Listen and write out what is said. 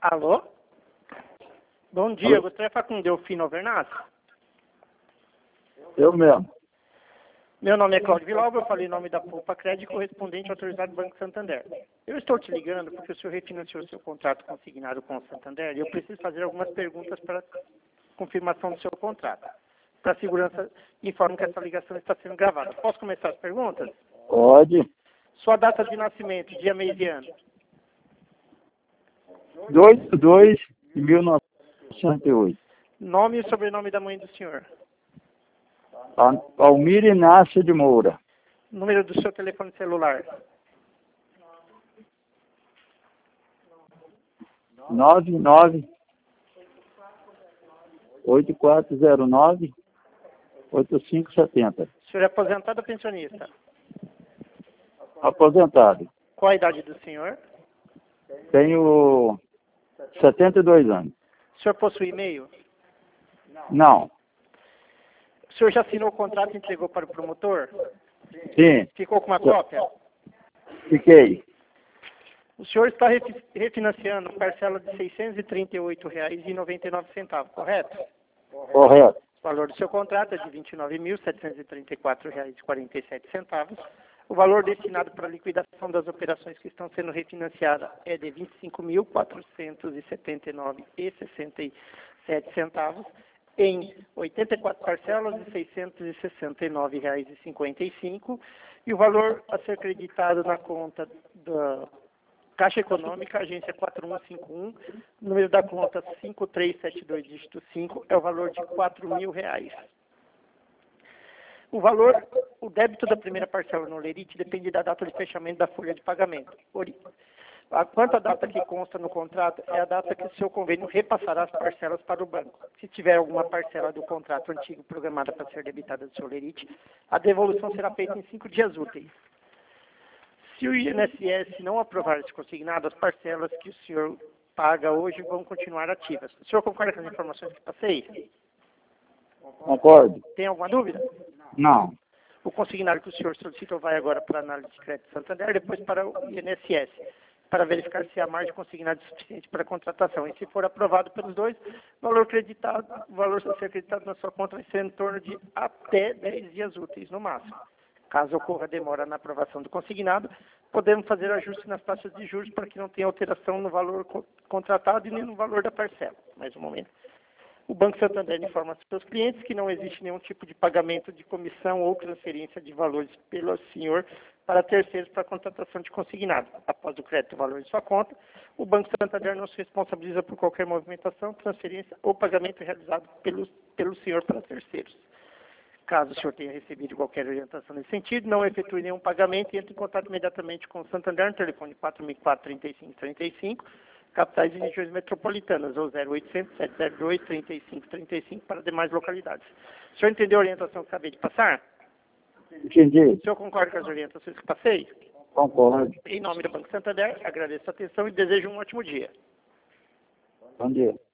Alô? Bom dia, eu gostaria de falar com o Delfino Vernazzi. Eu mesmo. Meu nome é Cláudio Vilauba, eu falei em nome da Poupa Crédito, correspondente autorizado do Banco Santander. Eu estou te ligando porque o senhor refinanciou seu contrato consignado com o Santander e eu preciso fazer algumas perguntas para confirmação do seu contrato. Para segurança, informo que essa ligação está sendo gravada. Posso começar as perguntas? Pode. Sua data de nascimento, dia, mês e ano. 2/2/1968. Nome e sobrenome da mãe do senhor. Almir Inácio de Moura. Número do seu telefone celular. 99-8409-8570. O senhor é aposentado ou pensionista? Aposentado. Qual a idade do senhor? Tenho 72 anos. O senhor possui e-mail? Não. O senhor já assinou o contrato e entregou para o promotor? Sim. Ficou com uma cópia? Fiquei. O senhor está refinanciando parcela de R$ 638,99, correto? Correto. O valor do seu contrato é de R$ 29.734,47. O valor destinado para a liquidação das operações que estão sendo refinanciadas é de R$ 25.479,67 em 84 parcelas de R$ 669,55 e o valor a ser creditado na conta da Caixa Econômica, agência 4151, número da conta 5372, dígito 5, é o valor de R$ 4.000. O débito da primeira parcela no Lerite depende da data de fechamento da folha de pagamento. Quanto à data que consta no contrato, é a data que o seu convênio repassará as parcelas para o banco. Se tiver alguma parcela do contrato antigo programada para ser debitada do seu Lerite, a devolução será feita em 5 dias úteis. Se o INSS não aprovar esse consignado, as parcelas que o senhor paga hoje vão continuar ativas. O senhor concorda com as informações que passei? Concordo? Tem alguma dúvida? Não. O consignado que o senhor solicitou vai agora para a análise de crédito Santander, depois para o INSS, para verificar se há margem consignada suficiente para a contratação. E se for aprovado pelos dois, o valor a ser acreditado na sua conta vai ser em torno de até 10 dias úteis, no máximo. Caso ocorra demora na aprovação do consignado, podemos fazer ajustes nas taxas de juros para que não tenha alteração no valor contratado e nem no valor da parcela. Mais um momento. O Banco Santander informa aos seus clientes que não existe nenhum tipo de pagamento de comissão ou transferência de valores pelo senhor para terceiros para a contratação de consignado. Após o crédito do valor de sua conta, o Banco Santander não se responsabiliza por qualquer movimentação, transferência ou pagamento realizado pelo senhor para terceiros. Caso o senhor tenha recebido qualquer orientação nesse sentido, não efetue nenhum pagamento e entre em contato imediatamente com o Santander no telefone 4004-3535, capitais e regiões metropolitanas, ou 0800-702-3535 para demais localidades. O senhor entendeu a orientação que acabei de passar? Entendi. O senhor concorda com as orientações que passei? Concordo. Em nome do Banco Santander, agradeço a atenção e desejo um ótimo dia. Bom dia.